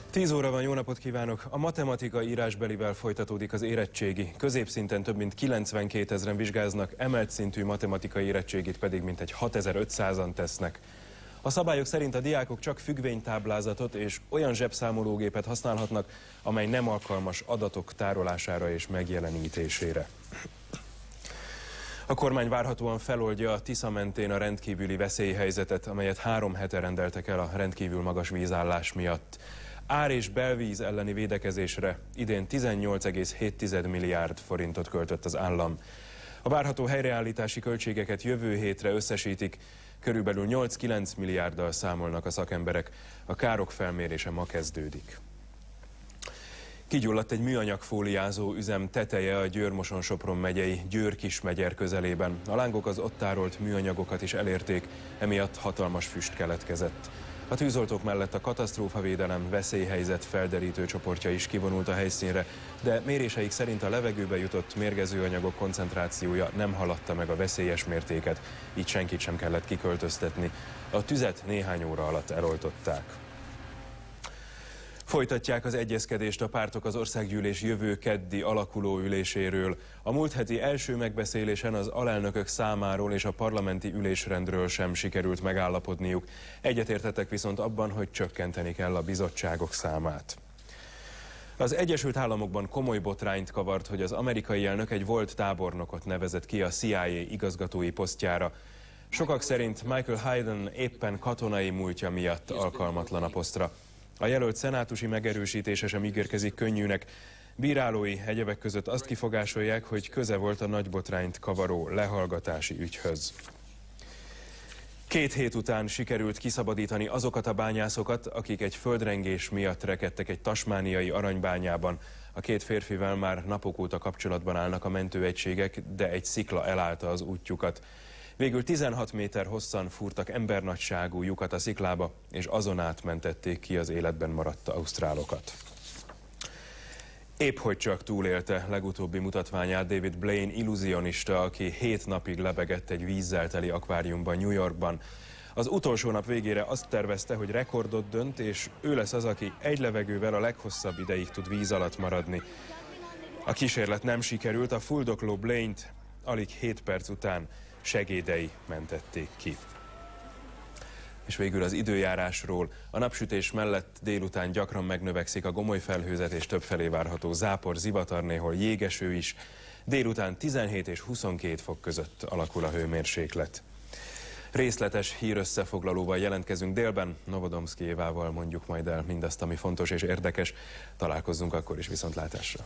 10 óra van, jó napot kívánok! A matematika írásbelivel folytatódik az érettségi. Középszinten több mint 92 000-en vizsgáznak, emelt szintű matematikai érettségit pedig mintegy 6500-an tesznek. A szabályok szerint a diákok csak függvénytáblázatot és olyan zsebszámológépet használhatnak, amely nem alkalmas adatok tárolására és megjelenítésére. A kormány várhatóan feloldja a Tisza mentén a rendkívüli veszélyhelyzetet, amelyet 3 hete rendeltek el a rendkívül magas vízállás miatt. Ár- és belvíz elleni védekezésre idén 18,7 milliárd forintot költött az állam. A várható helyreállítási költségeket jövő hétre összesítik, körülbelül 8-9 milliárddal számolnak a szakemberek. A károk felmérése ma kezdődik. Kigyulladt egy műanyagfóliázó üzem teteje a Győr-Moson-Sopron megyei Győr-Kismegyer közelében. A lángok az ott tárolt műanyagokat is elérték, emiatt hatalmas füst keletkezett. A tűzoltók mellett a katasztrófavédelem veszélyhelyzet felderítő csoportja is kivonult a helyszínre, de méréseik szerint a levegőbe jutott mérgező anyagok koncentrációja nem haladta meg a veszélyes mértéket, így senkit sem kellett kiköltöztetni. A tüzet néhány óra alatt eloltották. Folytatják az egyezkedést a pártok az országgyűlés jövő keddi alakuló üléséről. A múlt heti első megbeszélésen az alelnökök számáról és a parlamenti ülésrendről sem sikerült megállapodniuk. Egyetértettek viszont abban, hogy csökkenteni kell a bizottságok számát. Az Egyesült Államokban komoly botrányt kavart, hogy az amerikai elnök egy volt tábornokot nevezett ki a CIA igazgatói posztjára. Sokak szerint Michael Hayden éppen katonai múltja miatt alkalmatlan a posztra. A jelölt szenátusi megerősítése sem ígérkezik könnyűnek. Bírálói egyebek között azt kifogásolják, hogy köze volt a nagy botrányt kavaró lehallgatási ügyhöz. 2 hét után sikerült kiszabadítani azokat a bányászokat, akik egy földrengés miatt rekedtek egy tasmániai aranybányában. A 2 férfivel már napok óta kapcsolatban állnak a mentőegységek, de egy szikla elállta az útjukat. Végül 16 méter hosszan fúrtak embernagyságú lyukat a sziklába, és azon át mentették ki az életben maradt ausztrálokat. Épp hogy csak túlélte legutóbbi mutatványát David Blaine illúzionista, aki 7 napig lebegett egy vízzel teli akváriumban New Yorkban. Az utolsó nap végére azt tervezte, hogy rekordot dönt, és ő lesz az, aki egy levegővel a leghosszabb ideig tud víz alatt maradni. A kísérlet nem sikerült, a fuldokló Blaine-t alig 7 perc után segédei mentették ki. És végül az időjárásról. A napsütés mellett délután gyakran megnövekszik a gomoly felhőzet, és többfelé várható zápor, zivatar, néhol jégeső is. Délután 17 és 22 fok között alakul a hőmérséklet. Részletes hírösszefoglalóval jelentkezünk délben. Novodomszki Évával mondjuk majd el mindazt, ami fontos és érdekes. Találkozzunk akkor is, viszontlátásra!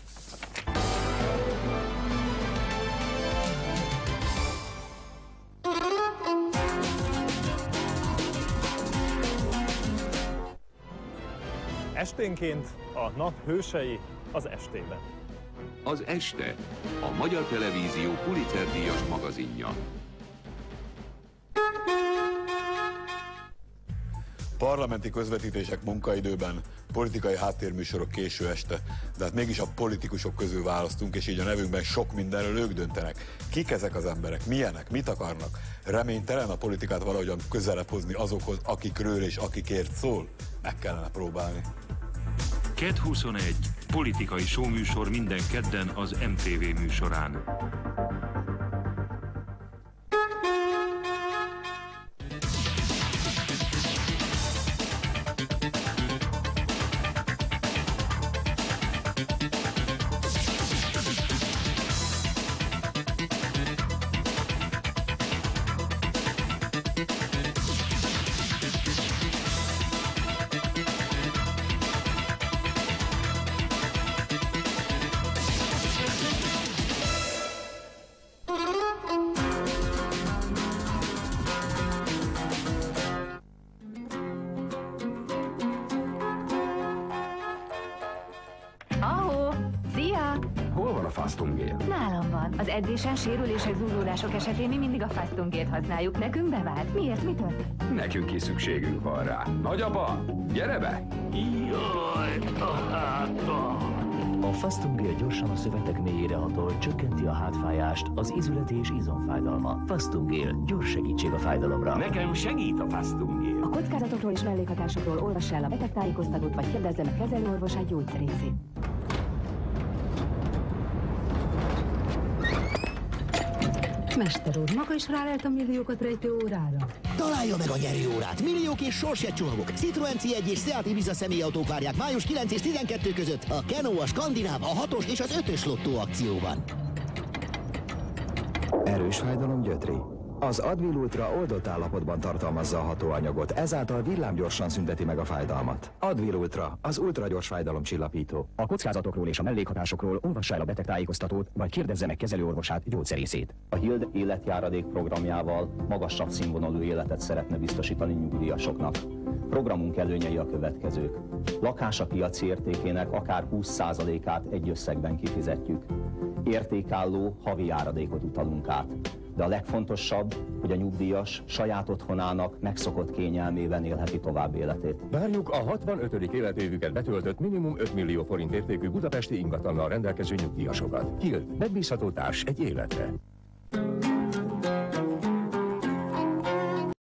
Esténként a nap hősei az estében. Az Este, a Magyar Televízió Pulitzer-díjas magazinja. Parlamenti közvetítések munkaidőben, politikai háttérműsorok késő este, de hát mégis a politikusok közül választunk, és így a nevünkben sok mindenről ők döntenek. Kik ezek az emberek? Milyenek? Mit akarnak? Reménytelen a politikát valahogyan közelebb hozni azokhoz, akikről és akikért szól? Meg kellene próbálni. KED 21. Politikai showműsor minden kedden az MTV műsorán. Nálam van. Az edzésen sérülések, zúzódások esetén mi mindig a Fastungét használjuk. Nekünk bevált. Miért? Mi történt? Nekünk is szükségünk van rá. Nagyapa, gyere be! Jaj, a hátam! A Fastungél gyorsan a szövetek mélyére hatol, csökkenti a hátfájást, az izületi és izomfájdalma. Fastungél, gyors segítség a fájdalomra. Nekem segít a Fastungél. A kockázatokról és mellékhatásokról olvass el a betegtájékoztatót, vagy kérdezze meg kezelőorvosát gyógyszerészét. Mester úr, maga is rálelt a milliókat rejtő órára? Találja meg a nyerőórát! Milliók és sorsjegycsomagok. Citroen C1 és Seat Ibiza személyautók várják május 9 és 12 között a Kenó, a Skandináv, a 6-os és az 5-ös lottó akcióban. Erős fájdalom gyötri. Az Advil Ultra oldott állapotban tartalmazza a hatóanyagot, ezáltal villámgyorsan szünteti meg a fájdalmat. Advil Ultra, az ultragyors fájdalomcsillapító. A kockázatokról és a mellékhatásokról olvassa el a betegtájékoztatót, vagy kérdezze meg kezelőorvosát, gyógyszerészét. A Hild életjáradék programjával magasabb színvonalú életet szeretne biztosítani nyugdíjasoknak. Programunk előnyei a következők. Lakása piaci értékének akár 20%-át egy összegben kifizetjük. Értékálló havi járadékot utalunk át. De a legfontosabb, hogy a nyugdíjas saját otthonának megszokott kényelmében élheti tovább életét. Várjuk a 65. életévüket betöltött minimum 5 millió forint értékű budapesti ingatlannal rendelkező nyugdíjasokat. Hild, megbízható társ egy életre.